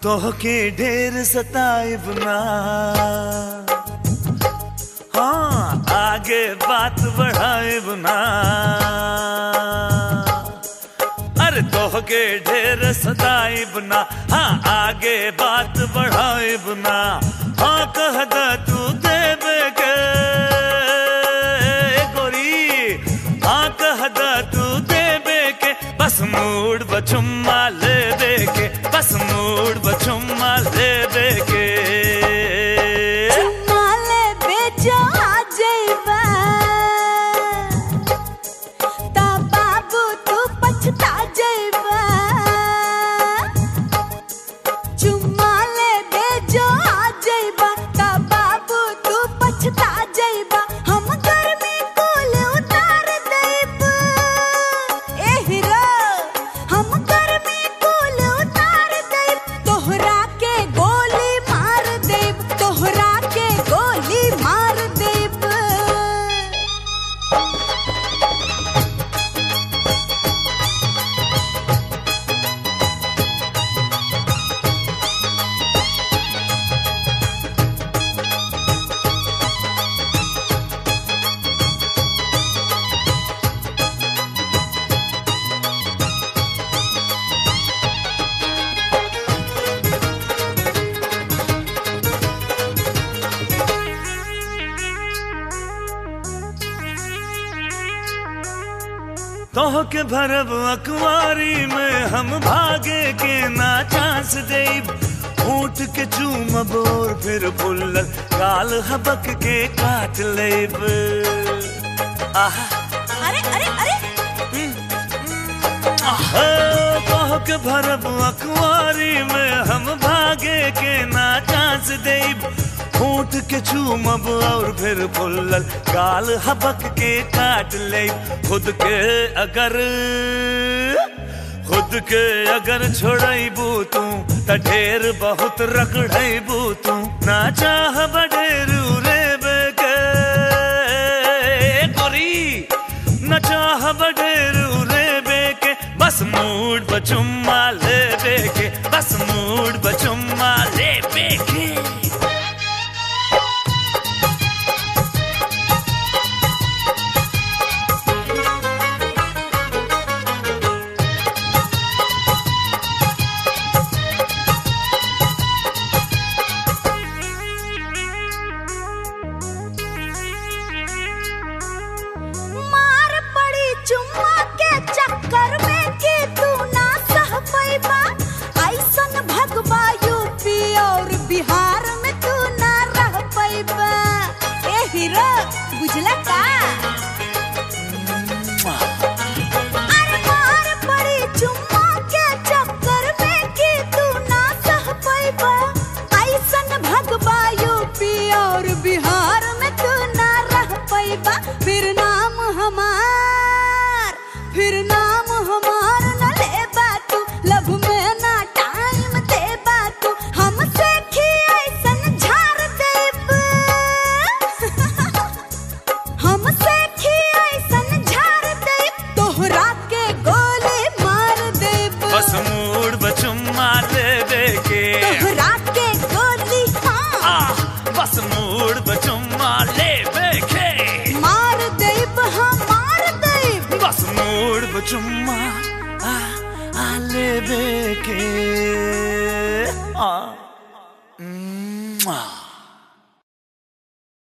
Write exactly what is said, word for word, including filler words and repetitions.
तोहके ढेर सताइब ना, हाँ आगे बात बढ़ाइब ना। अरे तोहके ढेर सताइब ना, हाँ आगे बात बढ़ाइब ना। हाँ कह दा तू देबे के गोरी, हाँ कह दा तू देबे के, बस मूड बचुम्मा ले दे के, बस मूड बचुम्मा ले दे के। चुम्मा ले बेचो आ जाइबा, ता बाबू तू पछता जाइबा। चुम्मा ले बेचो आ जाइबा, ता बाबू तू पछता जाइबा। हम गर्मी कुल उतार देब ए हीरो, हम गर्मी कुल उतार देब। तोहरा के गोली मार देब, तोहरा के गोली मार देब। तोहके भरब अखबारी में हम भागे के ना चांस देब। ऊँट के चूमब और फिर फुल्लल गाल हबक के काट लेब। आहा अरे अरे अरे आहा, तोहके भरब अखबारी में हम भागे के ना चांस देब। ऊँट के चूमब और फिर फुल्लल गाल हबक के काट ले। खुद के अगर खुद के अगर छोड़बू तू त ढेर बहुत रगड़बू तू। ना चाह बढेर रेबे के गोरी, न चाह बढेर रेबे के, बस मूड बचुम्मा लेबे के, बस मूड बचुम्मा लेबे के। चुम्मा के चक्कर में के तू ना सह पैबा। ऐसन भगवा यूपी और बिहार में तू ना रह पैबा। ए हीरो बुझला का? अरे मार पड़ी चुम्मा के चक्कर में के तू ना सह पैबा। ऐसन भगवा यूपी और बिहार में तू ना रह पैबा। फिर नाम हमार फिर नाम हमार न लेबा तू, लब में ना टाइम देबा तू। हमसे खी ऐसन झाड़ देब, हमसे खी ऐसन झाड़ देब। तोहरा के गोली मार देब, बस मूड बचुम्मा लेबे के। तोहरा के गोली हाँ आ, बस मूड बचुम्मा लेबे के। मार देब हाँ मार देब, बस मूड बचुम्मा आ, आ लेबे के। आ,